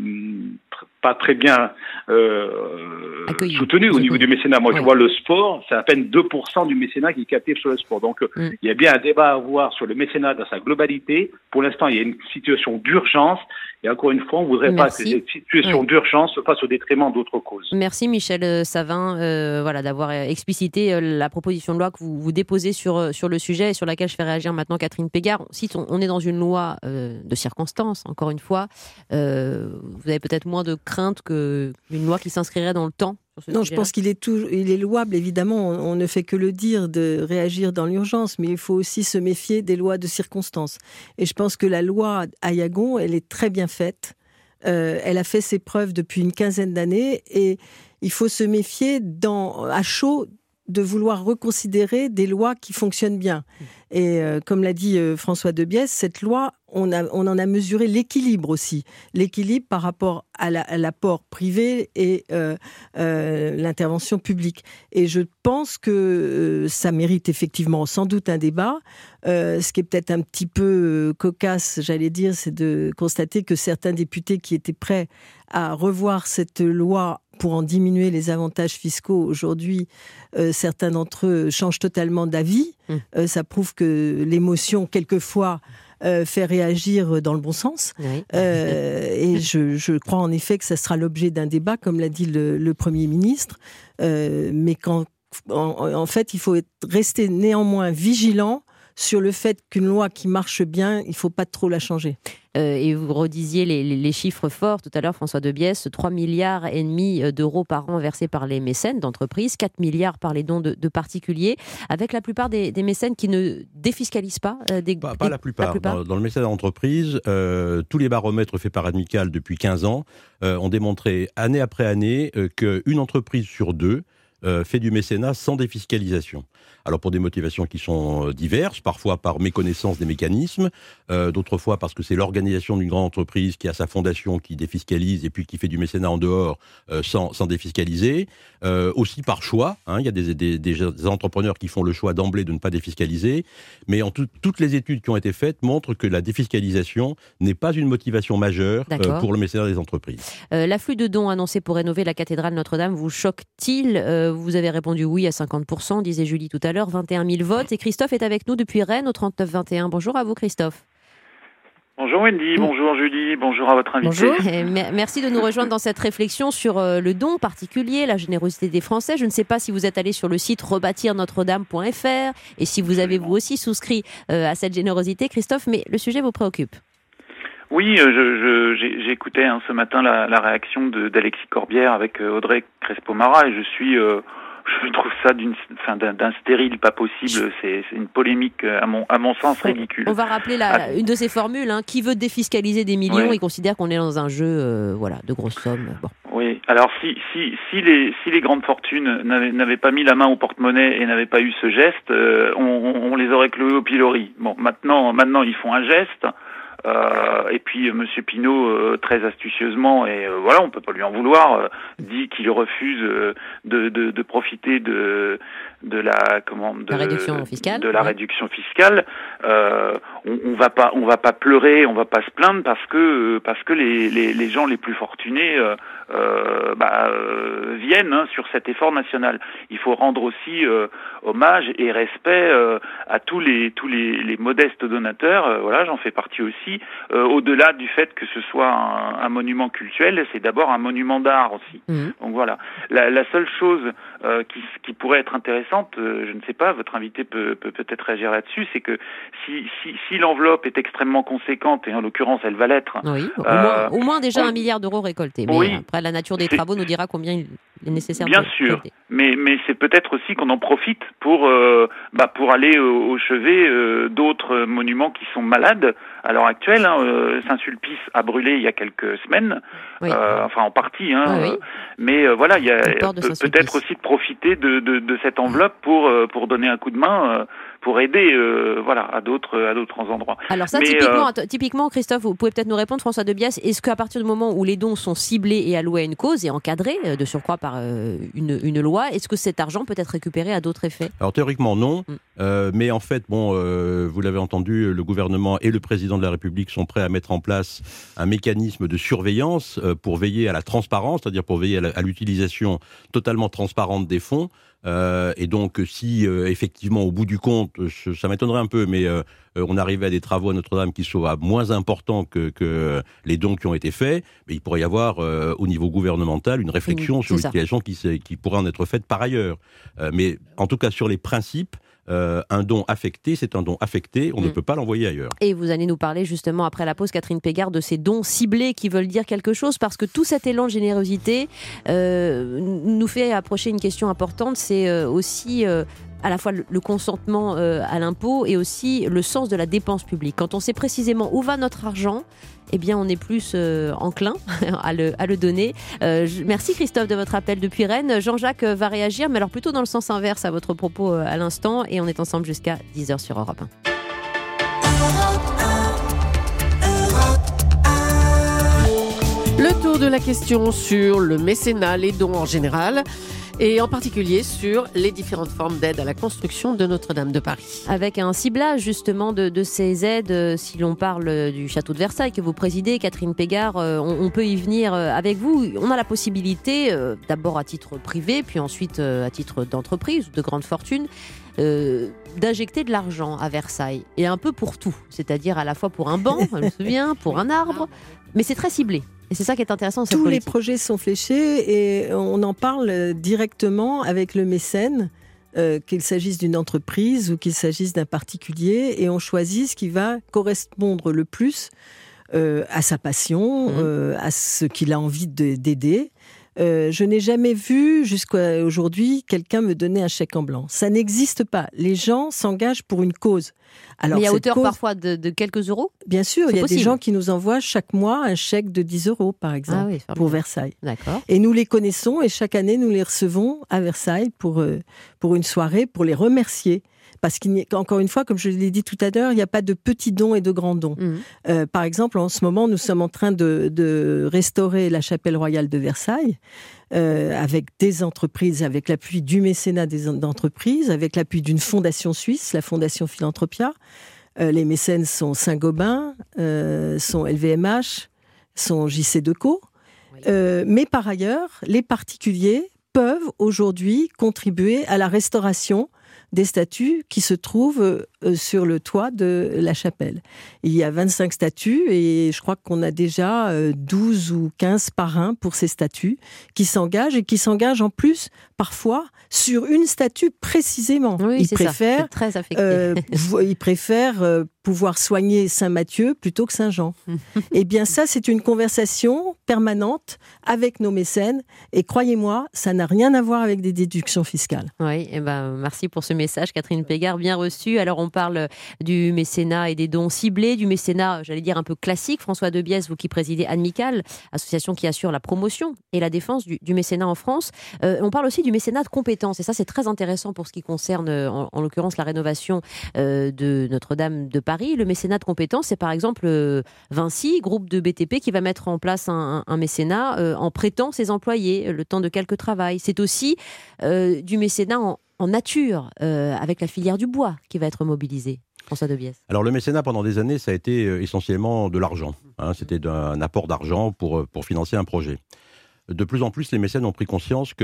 pas très bien soutenues au niveau du mécénat. Moi, je vois le sport, c'est à peine 2% du mécénat qui est capté sur le sport. Donc, il y a bien un débat à avoir sur le mécénat dans sa globalité. Pour l'instant, il y a une situation d'urgence. Et encore une fois, on ne voudrait pas que cette situation d'urgence se fasse au détriment d'autres causes. Merci Michel Savin d'avoir explicité la proposition de loi que vous déposez sur le sujet et sur laquelle je fais réagir maintenant Catherine Pégard. Si on est dans une loi de circonstance, encore une fois, vous avez peut-être moins de crainte qu'une loi qui s'inscrirait dans le temps. Non, je pense qu'il est louable, évidemment, on ne fait que le dire, de réagir dans l'urgence, mais il faut aussi se méfier des lois de circonstance. Et je pense que la loi Aillagon, elle est très bien faite, elle a fait ses preuves depuis une quinzaine d'années, et il faut se méfier à chaud de vouloir reconsidérer des lois qui fonctionnent bien. Et comme l'a dit François Debiès, cette loi, on en a mesuré l'équilibre aussi. L'équilibre par rapport à l'apport privé et l'intervention publique. Et je pense que ça mérite effectivement sans doute un débat. Ce qui est peut-être un petit peu cocasse, j'allais dire, c'est de constater que certains députés qui étaient prêts à revoir cette loi pour en diminuer les avantages fiscaux, aujourd'hui, certains d'entre eux changent totalement d'avis. Ça prouve que l'émotion, quelquefois, fait réagir dans le bon sens. Oui. Et je crois en effet que ça sera l'objet d'un débat, comme l'a dit le Premier ministre. Mais en fait, il faut rester néanmoins vigilant sur le fait qu'une loi qui marche bien, il ne faut pas trop la changer. Et vous redisiez les chiffres forts tout à l'heure, François Debiès, 3,5 milliards d'euros par an versés par les mécènes d'entreprises, 4 milliards par les dons de particuliers, avec la plupart des mécènes qui ne défiscalisent pas. Pas la plupart. Dans le mécène d'entreprise, tous les baromètres faits par Amical depuis 15 ans ont démontré année après année qu'une entreprise sur deux fait du mécénat sans défiscalisation. Alors pour des motivations qui sont diverses, parfois par méconnaissance des mécanismes, d'autres fois parce que c'est l'organisation d'une grande entreprise qui a sa fondation, qui défiscalise et puis qui fait du mécénat en dehors sans défiscaliser. Aussi par choix, il y a des entrepreneurs qui font le choix d'emblée de ne pas défiscaliser, mais toutes les études qui ont été faites montrent que la défiscalisation n'est pas une motivation majeure pour le mécénat des entreprises. L'afflux de dons annoncé pour rénover la cathédrale Notre-Dame vous choque-t-il ? Vous avez répondu oui à 50%, disait Julie tout à l'heure, 21 000 votes. Et Christophe est avec nous depuis Rennes au 39-21. Bonjour à vous Christophe. Bonjour Wendy, bonjour Julie, bonjour à votre invité. Bonjour, et merci de nous rejoindre dans cette réflexion sur le don particulier, la générosité des Français. Je ne sais pas si vous êtes allé sur le site rebâtir-notre-dame.fr et si vous avez vous aussi souscrit à cette générosité, Christophe, mais le sujet vous préoccupe. Oui, j'écoutais ce matin la réaction d'Alexis Corbière avec Audrey Crespo-Mara et je trouve ça d'un stérile pas possible. C'est une polémique à mon sens ridicule. On va rappeler une de ces formules. Qui veut défiscaliser des millions, il considère qu'on est dans un jeu de grosses sommes. Bon. Oui. Alors si les grandes fortunes n'avaient pas mis la main au porte-monnaie et n'avaient pas eu ce geste, on les aurait cloués au pilori. Bon, maintenant ils font un geste. Et puis Monsieur Pinault, très astucieusement, et on peut pas lui en vouloir, dit qu'il refuse de profiter de la réduction fiscale. De la réduction fiscale. On va pas pleurer, on va pas se plaindre parce que les gens les plus fortunés viennent sur cet effort national. Il faut rendre aussi hommage et respect à tous les modestes donateurs. J'en fais partie aussi. Au-delà du fait que ce soit un monument cultuel, c'est d'abord un monument d'art aussi. Donc voilà. La seule chose qui pourrait être intéressante, je ne sais pas, votre invité peut peut-être réagir là-dessus, c'est que si l'enveloppe est extrêmement conséquente, et en l'occurrence elle va l'être... Oui, au moins déjà 1 milliard d'euros récoltés. Mais après, la nature des travaux nous dira combien il est nécessaire bien de sûr, récolter. Mais c'est peut-être aussi qu'on en profite pour aller au chevet d'autres monuments qui sont malades à l'heure actuelle. Saint-Sulpice a brûlé il y a quelques semaines, en partie, mais il y a peut-être aussi de profiter de cette enveloppe pour donner un coup de main, pour aider à d'autres endroits. Alors ça, typiquement, Christophe, vous pouvez peut-être nous répondre, François Debias, est-ce qu'à partir du moment où les dons sont ciblés et alloués à une cause et encadrés de surcroît par une loi, est-ce que cet argent peut être récupéré à d'autres effets ? Alors théoriquement non, mais en fait, vous l'avez entendu, le gouvernement et le président de la République sont prêts à mettre en place un mécanisme de surveillance pour veiller à la transparence, c'est-à-dire pour veiller à l'utilisation totalement transparente des fonds. Et donc, si effectivement, au bout du compte, ça m'étonnerait un peu, mais on arrivait à des travaux à Notre-Dame qui soient moins importants que les dons qui ont été faits, mais il pourrait y avoir au niveau gouvernemental une réflexion sur l'utilisation qui pourrait en être faite par ailleurs. Mais en tout cas, sur les principes, un don affecté, c'est un don affecté, on ne peut pas l'envoyer ailleurs. Et vous allez nous parler justement après la pause, Catherine Pégard, de ces dons ciblés qui veulent dire quelque chose, parce que tout cet élan de générosité nous fait approcher une question importante, c'est aussi à la fois le consentement à l'impôt et aussi le sens de la dépense publique. Quand on sait précisément où va notre argent, eh bien on est plus enclin à le donner. Merci Christophe de votre appel depuis Rennes. Jean-Jacques va réagir, mais alors plutôt dans le sens inverse à votre propos à l'instant, et on est ensemble jusqu'à 10h sur Europe 1. Le tour de la question sur le mécénat, les dons en général, et en particulier sur les différentes formes d'aide à la construction de Notre-Dame de Paris. Avec un ciblage justement de ces aides, si l'on parle du château de Versailles que vous présidez, Catherine Pégard, on peut y venir avec vous. On a la possibilité, d'abord à titre privé, puis ensuite à titre d'entreprise ou de grande fortune, d'injecter de l'argent à Versailles, et un peu pour tout, c'est-à-dire à la fois pour un banc, je me souviens, pour un arbre, mais c'est très ciblé. Et c'est ça qui est intéressant dans cette politique. Tous les projets sont fléchés et on en parle directement avec le mécène, qu'il s'agisse d'une entreprise ou qu'il s'agisse d'un particulier, et on choisit ce qui va correspondre le plus à sa passion, à ce qu'il a envie d'aider. Je n'ai jamais vu jusqu'à aujourd'hui quelqu'un me donner un chèque en blanc. Ça n'existe pas. Les gens s'engagent pour une cause. Alors, mais à hauteur parfois de quelques euros ? Bien sûr, il y a possible. des gens qui nous envoient chaque mois un chèque de 10 euros, par exemple, pour Versailles. D'accord. Et nous les connaissons et chaque année, nous les recevons à Versailles pour une soirée, pour les remercier. Parce qu'encore une fois, comme je l'ai dit tout à l'heure, il n'y a pas de petits dons et de grands dons. Par exemple, en ce moment, nous sommes en train de restaurer la chapelle royale de Versailles avec des entreprises, avec l'appui du mécénat d'entreprises, avec l'appui d'une fondation suisse, la Fondation Philanthropia. Les mécènes sont Saint-Gobain, sont LVMH, sont JC Decaux. Mais par ailleurs, les particuliers peuvent aujourd'hui contribuer à la restauration des statues qui se trouvent sur le toit de la chapelle. Il y a 25 statues et je crois qu'on a déjà 12 ou 15 parrains pour ces statues qui s'engagent et qui s'engagent en plus parfois sur une statue précisément. Oui, ils préfèrent, très affecté. Ils préfèrent pouvoir soigner Saint-Matthieu plutôt que Saint-Jean. Eh bien ça, c'est une conversation permanente avec nos mécènes et croyez-moi, ça n'a rien à voir avec des déductions fiscales. Oui, merci pour ce message, Catherine Pégard, bien reçu. Alors on parle du mécénat et des dons ciblés, du mécénat, j'allais dire un peu classique. François Debiès, vous qui présidez Admical, association qui assure la promotion et la défense du mécénat en France. On parle aussi du mécénat de compétences et ça c'est très intéressant pour ce qui concerne en l'occurrence la rénovation de Notre-Dame de Paris. Le mécénat de compétences, c'est par exemple Vinci, groupe de BTP qui va mettre en place un mécénat en prêtant ses employés le temps de quelque travail. C'est aussi du mécénat en nature, avec la filière du bois qui va être mobilisée. François Debiès. Alors le mécénat pendant des années, ça a été essentiellement de l'argent. C'était un apport d'argent pour financer un projet. De plus en plus, les mécènes ont pris conscience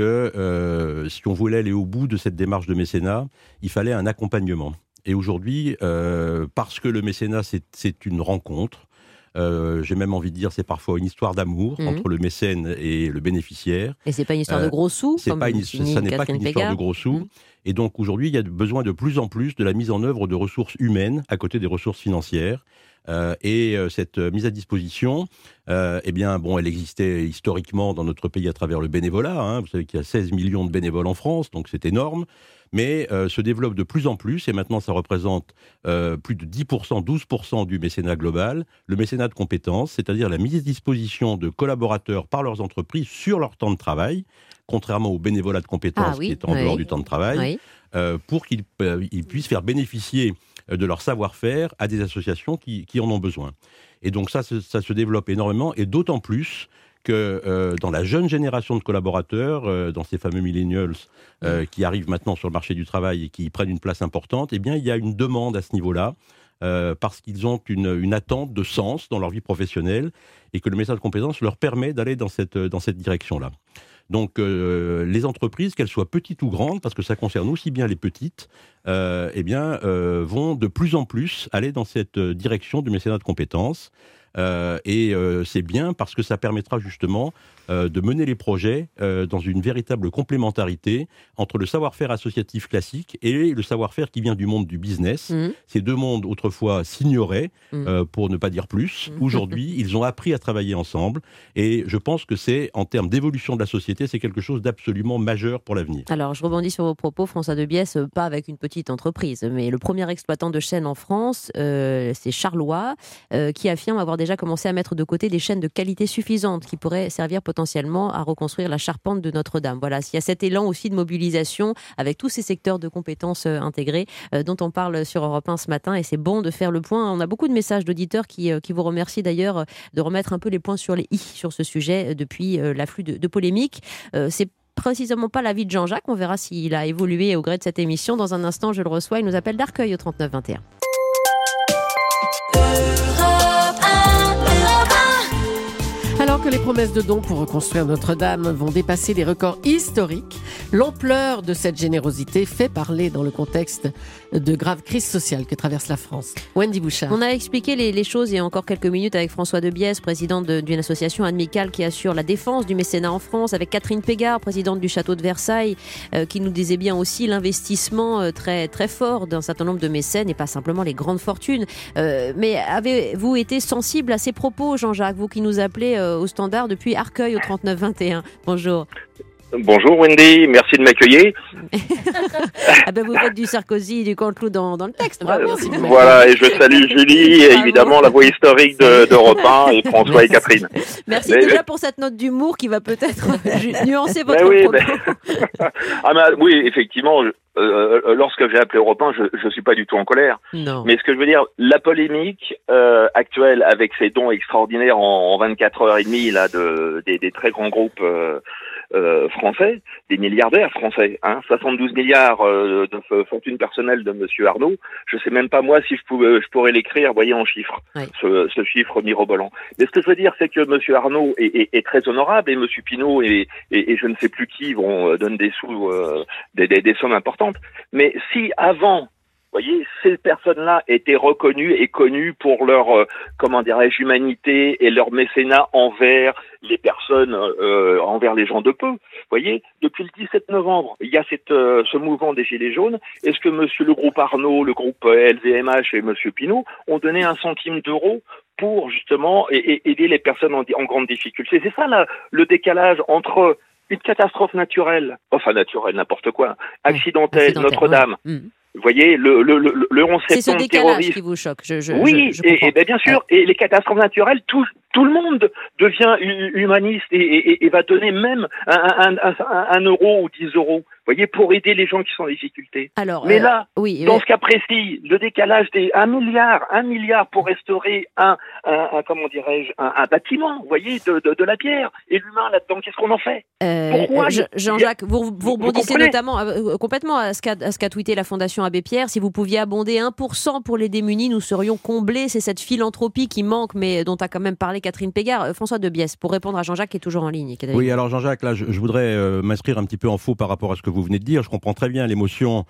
que si on voulait aller au bout de cette démarche de mécénat, il fallait un accompagnement. Et aujourd'hui, parce que le mécénat, c'est une rencontre, j'ai même envie de dire c'est parfois une histoire d'amour entre le mécène et le bénéficiaire. Et c'est pas une histoire de gros sous. Ça n'est pas qu'une histoire de gros sous. Et donc aujourd'hui, il y a besoin de plus en plus de la mise en œuvre de ressources humaines à côté des ressources financières. Et cette mise à disposition, elle existait historiquement dans notre pays à travers le bénévolat. Vous savez qu'il y a 16 millions de bénévoles en France, donc c'est énorme. Mais se développe de plus en plus, et maintenant ça représente plus de 10%, 12% du mécénat global, le mécénat de compétences, c'est-à-dire la mise à disposition de collaborateurs par leurs entreprises sur leur temps de travail, contrairement au bénévolat de compétences qui est en dehors du temps de travail, pour qu'ils puissent faire bénéficier de leur savoir-faire à des associations qui en ont besoin. Et donc ça se développe énormément, et d'autant plus que dans la jeune génération de collaborateurs, dans ces fameux millennials qui arrivent maintenant sur le marché du travail et qui prennent une place importante, il y a une demande à ce niveau-là, parce qu'ils ont une attente de sens dans leur vie professionnelle et que le mécénat de compétences leur permet d'aller dans cette direction-là. Donc les entreprises, qu'elles soient petites ou grandes, parce que ça concerne aussi bien les petites, vont de plus en plus aller dans cette direction du mécénat de compétences. C'est bien parce que ça permettra justement de mener les projets dans une véritable complémentarité entre le savoir-faire associatif classique et le savoir-faire qui vient du monde du business. Ces deux mondes autrefois s'ignoraient, pour ne pas dire plus. Aujourd'hui, ils ont appris à travailler ensemble et je pense que c'est, en termes d'évolution de la société, c'est quelque chose d'absolument majeur pour l'avenir. Alors, je rebondis sur vos propos, François Debiès, pas avec une petite entreprise, mais le premier exploitant de chaînes en France, c'est Charlois, qui affirme avoir déjà commencé à mettre de côté des chaînes de qualité suffisante qui pourraient servir potentiellement à reconstruire la charpente de Notre-Dame. Voilà, il y a cet élan aussi de mobilisation avec tous ces secteurs de compétences intégrés dont on parle sur Europe 1 ce matin, et c'est bon de faire le point. On a beaucoup de messages d'auditeurs qui vous remercient d'ailleurs de remettre un peu les points sur les i sur ce sujet depuis l'afflux de polémiques. C'est précisément pas l'avis de Jean-Jacques, on verra s'il a évolué au gré de cette émission. Dans un instant, je le reçois, il nous appelle d'Arcueil au 39 21. Alors que les promesses de dons pour reconstruire Notre-Dame vont dépasser les records historiques, l'ampleur de cette générosité fait parler dans le contexte de graves crises sociales que traverse la France. Wendy Bouchard. On a expliqué les choses il y a encore quelques minutes avec François Debiès, président d'une association amicale qui assure la défense du mécénat en France, avec Catherine Pégard, présidente du château de Versailles, qui nous disait bien aussi l'investissement très, très fort d'un certain nombre de mécènes et pas simplement les grandes fortunes. Mais avez-vous été sensible à ces propos, Jean-Jacques, vous qui nous appelez au standard depuis Arcueil au 3921? Bonjour. Bonjour Wendy, merci de m'accueillir. Ah ben vous faites du Sarkozy et du Canteloup dans le texte, bravo. Voilà, et je salue Julie et évidemment la voix historique d'Europe 1 et François et Catherine. Merci déjà pour cette note d'humour qui va peut-être nuancer votre propos. Oui, effectivement, lorsque j'ai appelé Europe 1, je suis pas du tout en colère. Non. Mais ce que je veux dire, la polémique actuelle avec ces dons extraordinaires en 24h30 là, des très grands groupes français, des milliardaires français, 72 milliards de fortune personnelle de Monsieur Arnault. Je sais même pas moi si je pourrais l'écrire, voyez, en chiffres, oui. ce chiffre mirobolant. Mais ce que je veux dire, c'est que Monsieur Arnault est très honorable et Monsieur Pinault et je ne sais plus qui vont donner des sous, des sommes importantes. Mais si avant, voyez, ces personnes-là étaient reconnues et connues pour leur, humanité et leur mécénat envers les personnes, envers les gens de peu. Voyez, depuis le 17 novembre, il y a ce mouvement des Gilets jaunes. Est-ce que le groupe Arnault, le groupe LVMH et Monsieur Pinault ont donné 1 centime d'euro pour justement aider les personnes en grande difficulté? C'est ça là, le décalage entre une catastrophe naturelle, n'importe quoi, accidentelle, Notre-Dame. Vous voyez, le 11 septembre terroriste. C'est ce décalage qui vous choque. Oui, et bien sûr, et les catastrophes naturelles, tout le monde devient humaniste et va donner même un euro ou 10 euros. Vous voyez, pour aider les gens qui sont en difficulté. Alors, mais là, dans ce cas précis, le décalage des 1 milliard pour restaurer un bâtiment, vous voyez, de la pierre. Et l'humain là-dedans, qu'est-ce qu'on en fait? Pourquoi Jean-Jacques, vous rebondissez notamment complètement à ce qu'a tweeté la Fondation Abbé Pierre. Si vous pouviez abonder 1% pour les démunis, nous serions comblés. C'est cette philanthropie qui manque, mais dont a quand même parlé Catherine Pégard. François Debiès, pour répondre à Jean-Jacques qui est toujours en ligne. Oui, alors Jean-Jacques, là, je voudrais m'inscrire un petit peu en faux par rapport à ce que vous venez de dire. Je comprends très bien l'émotion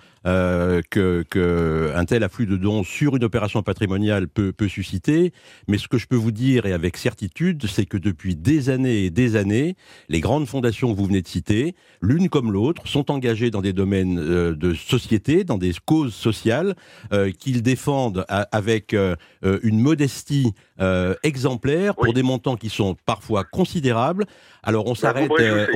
que un tel afflux de dons sur une opération patrimoniale peut susciter, mais ce que je peux vous dire, et avec certitude, c'est que depuis des années et des années, les grandes fondations que vous venez de citer, l'une comme l'autre, sont engagées dans des domaines de société, dans des causes sociales, qu'ils défendent avec une modestie exemplaire pour des montants qui sont parfois considérables. Alors on s'arrête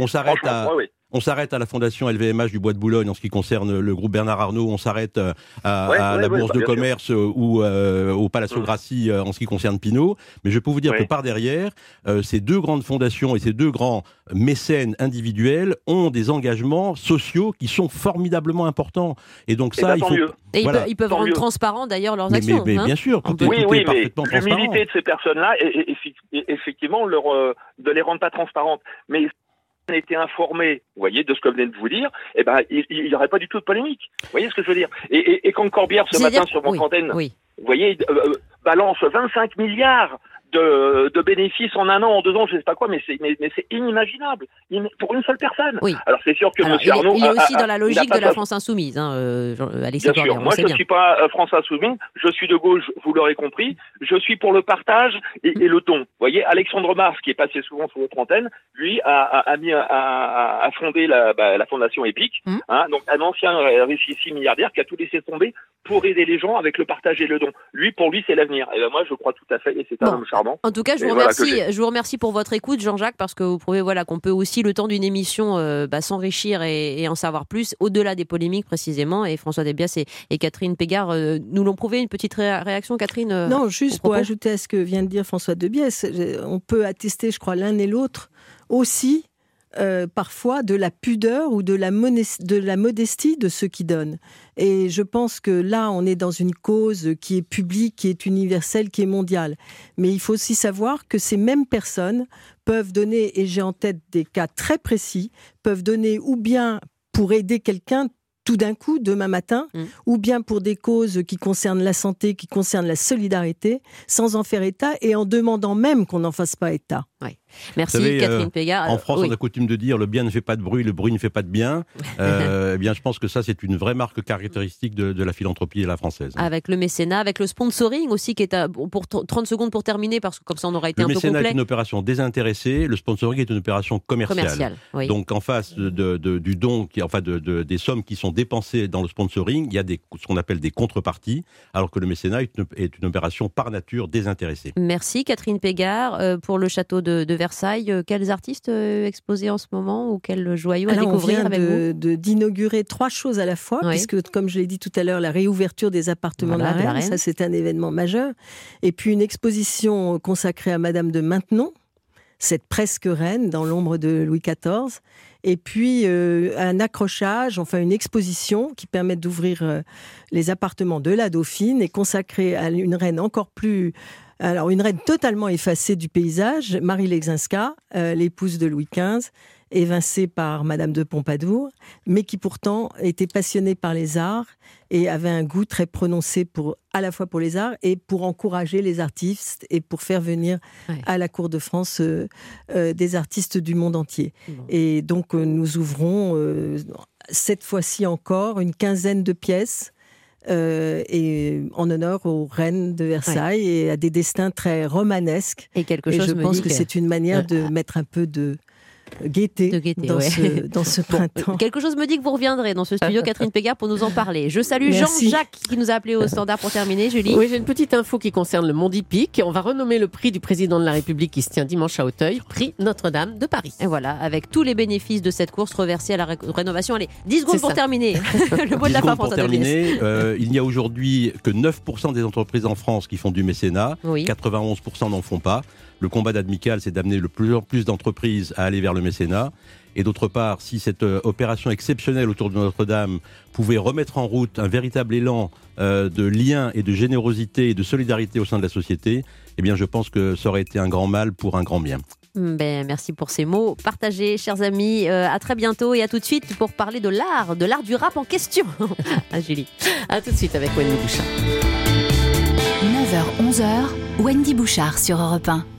à la fondation LVMH du Bois de Boulogne en ce qui concerne le groupe Bernard Arnault, on s'arrête à la Bourse de Commerce ou au Palazzo Grassi en ce qui concerne Pinault, mais je peux vous dire que par derrière, ces deux grandes fondations et ces deux grands mécènes individuels ont des engagements sociaux qui sont formidablement importants. Et donc ça, ils peuvent rendre transparents d'ailleurs leurs actions. Mais bien sûr, tout est parfaitement transparent. L'humilité de ces personnes-là, effectivement, de les rendre pas transparentes. Mais a été informé, vous voyez, de ce que je viens de vous dire, il n'y aurait pas du tout de polémique. Vous voyez ce que je veux dire? Et quand Corbière, ce matin, sur votre antenne, vous voyez, balance 25 milliards de bénéfices en 1 an, en 2 ans, je ne sais pas quoi, mais c'est inimaginable pour une seule personne. Oui. Alors c'est sûr que M. Arnault... Il est aussi dans la logique de la France Insoumise, Alexis Bien sûr, moi je ne suis pas France Insoumise, je suis de gauche, vous l'aurez compris, je suis pour le partage et le don. Vous voyez, Alexandre Mars, qui est passé souvent sur votre antenne, lui a fondé la fondation EPIC, donc un ancien richissime milliardaire qui a tout laissé tomber pour aider les gens avec le partage et le don. Pour lui, c'est l'avenir. Et moi, je crois tout à fait, et c'est un homme charmant. En tout cas, je vous remercie pour votre écoute, Jean-Jacques, parce que vous prouvez qu'on peut aussi, le temps d'une émission, s'enrichir et en savoir plus, au-delà des polémiques précisément. Et François Debiès et Catherine Pégard nous l'ont prouvé. Une petite réaction, Catherine? Non, juste pour ajouter à ce que vient de dire François Debiès, on peut attester, je crois, l'un et l'autre aussi, parfois de la pudeur ou de la modestie de ceux qui donnent. Et je pense que là, on est dans une cause qui est publique, qui est universelle, qui est mondiale. Mais il faut aussi savoir que ces mêmes personnes peuvent donner, et j'ai en tête des cas très précis, peuvent donner ou bien pour aider quelqu'un tout d'un coup, demain matin, ou bien pour des causes qui concernent la santé, qui concernent la solidarité, sans en faire état et en demandant même qu'on n'en fasse pas état. Oui. Merci Vous savez, Catherine Pégard. En France, on a coutume de dire le bien ne fait pas de bruit, le bruit ne fait pas de bien. Eh bien, je pense que ça, c'est une vraie marque caractéristique de la philanthropie à la française. Avec le mécénat, avec le sponsoring aussi, qui est pour 30 secondes pour terminer, parce que comme ça on aura été un peu complet. Le mécénat est une opération désintéressée, le sponsoring est une opération commerciale. Oui. Donc en face du don, des sommes qui sont dépensées dans le sponsoring, il y a ce qu'on appelle des contreparties, alors que le mécénat est une opération par nature désintéressée. Merci Catherine Pégard. Pour le château de Versailles, quels artistes exposés en ce moment ou quels joyaux à découvrir avec vous ? D'inaugurer 3 choses à la fois, puisque comme je l'ai dit tout à l'heure, la réouverture des appartements de la Reine, ça c'est un événement majeur. Et puis une exposition consacrée à Madame de Maintenon, cette presque reine dans l'ombre de Louis XIV. Et puis un accrochage, enfin une exposition qui permet d'ouvrir les appartements de la Dauphine et consacrée à une reine encore plus... Alors une reine totalement effacée du paysage, Marie Leczinska, l'épouse de Louis XV, évincée par Madame de Pompadour, mais qui pourtant était passionnée par les arts et avait un goût très prononcé à la fois pour les arts et pour encourager les artistes et pour faire venir à la cour de France des artistes du monde entier. Et donc nous ouvrons cette fois-ci encore une quinzaine de pièces et en honneur aux reines de Versailles et à des destins très romanesques. Et je pense que c'est une manière de mettre un peu de gaieté dans ce printemps. Quelque chose me dit que vous reviendrez dans ce studio, Catherine Pégard, pour nous en parler. Je salue Jean-Jacques qui nous a appelé au standard pour terminer. Julie. Oui, j'ai une petite info qui concerne le monde hippique. On va renommer le prix du président de la République qui se tient dimanche à Auteuil, prix Notre-Dame de Paris. Et voilà, avec tous les bénéfices de cette course reversés à la rénovation. Allez, 10 secondes pour terminer. Le mot de la fin pour terminer. Il n'y a aujourd'hui que 9% des entreprises en France qui font du mécénat. 91% n'en font pas. Le combat d'Admical, c'est d'amener de plus en plus d'entreprises à aller vers le mécénat. Et d'autre part, si cette opération exceptionnelle autour de Notre-Dame pouvait remettre en route un véritable élan de lien et de générosité et de solidarité au sein de la société, eh bien, je pense que ça aurait été un grand mal pour un grand bien. Merci pour ces mots partagés, chers amis. À très bientôt et à tout de suite pour parler de l'art du rap en question. Julie. À tout de suite avec Wendy Bouchard. 9h-11h, Wendy Bouchard sur Europe 1.